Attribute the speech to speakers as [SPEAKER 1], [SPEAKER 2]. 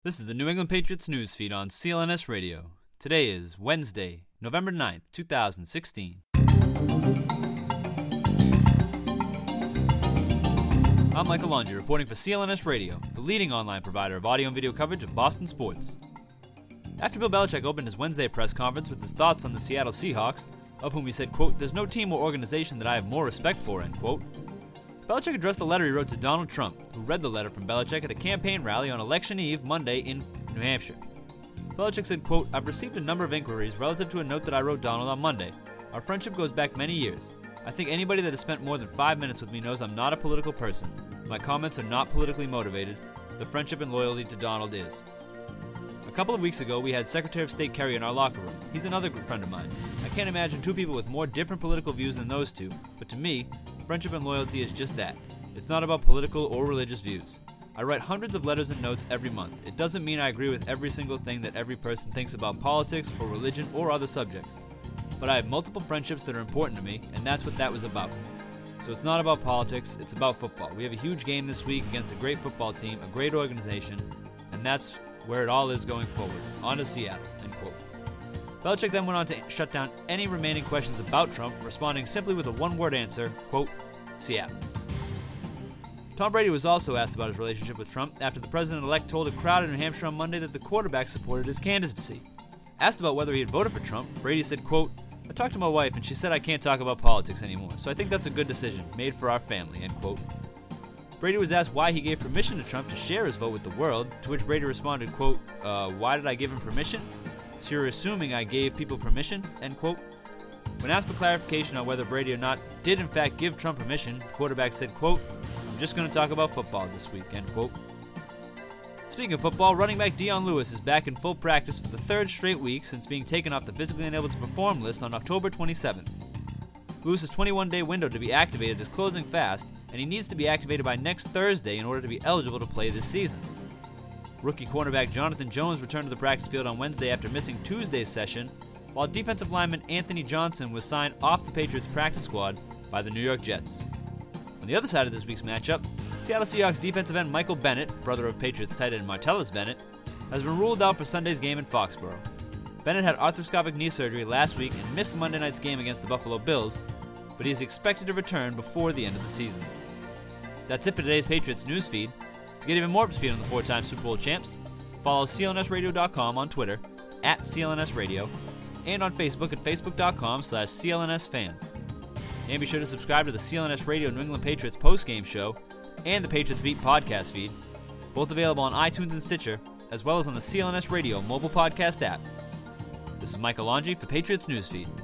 [SPEAKER 1] This is the New England Patriots news feed on CLNS Radio. Today is Wednesday, November 9th, 2016. I'm Michael Longi, reporting for CLNS Radio, the leading online provider of audio and video coverage of Boston sports. After Bill Belichick opened his Wednesday press conference with his thoughts on the Seattle Seahawks, of whom he said, quote, "There's no team or organization that I have more respect for," end quote, Belichick addressed the letter he wrote to Donald Trump, who read the letter from Belichick at a campaign rally on Election Eve Monday in New Hampshire. Belichick said, quote, "I've received a number of inquiries relative to a note that I wrote Donald on Monday. Our friendship goes back many years. I think anybody that has spent more than 5 minutes with me knows I'm not a political person. My comments are not politically motivated. The friendship and loyalty to Donald is." A couple of weeks ago, we had Secretary of State Kerry in our locker room. He's another good friend of mine. I can't imagine two people with more different political views than those two, but to me, friendship and loyalty is just that. It's not about political or religious views. I write hundreds of letters and notes every month. It doesn't mean I agree with every single thing that every person thinks about politics or religion or other subjects. But I have multiple friendships that are important to me, and that's what that was about. So it's not about politics, it's about football. We have a huge game this week against a great football team, a great organization, and that's where it all is going forward. On to Seattle, end quote. Belichick then went on to shut down any remaining questions about Trump, responding simply with a one-word answer, quote, "Seattle." Tom Brady was also asked about his relationship with Trump after the president-elect told a crowd in New Hampshire on Monday that the quarterback supported his candidacy. Asked about whether he had voted for Trump, Brady said, quote, "I talked to my wife and she said I can't talk about politics anymore, so I think that's a good decision, made for our family," end quote. Brady was asked why he gave permission to Trump to share his vote with the world, to which Brady responded, quote, "Why did I give him permission? So you're assuming I gave people permission," end quote. When asked for clarification on whether Brady or not did in fact give Trump permission, the quarterback said, quote, "I'm just going to talk about football this week," end quote. Speaking of football, running back Dion Lewis is back in full practice for the third straight week since being taken off the physically unable to perform list on October 27th. Lewis's 21-day window to be activated is closing fast, and he needs to be activated by next Thursday in order to be eligible to play this season. Rookie cornerback Jonathan Jones returned to the practice field on Wednesday after missing Tuesday's session, while defensive lineman Anthony Johnson was signed off the Patriots practice squad by the New York Jets. On the other side of this week's matchup, Seattle Seahawks defensive end Michael Bennett, brother of Patriots tight end Martellus Bennett, has been ruled out for Sunday's game in Foxborough. Bennett had arthroscopic knee surgery last week and missed Monday night's game against the Buffalo Bills, but he is expected to return before the end of the season. That's it for today's Patriots newsfeed. To get even more up to speed on the four-time Super Bowl champs, follow clnsradio.com on Twitter, @CLNSradio, and on Facebook at facebook.com/CLNSfans. And be sure to subscribe to the CLNS Radio New England Patriots postgame show and the Patriots Beat podcast feed, both available on iTunes and Stitcher, as well as on the CLNS Radio mobile podcast app. This is Michael Longi for Patriots Newsfeed.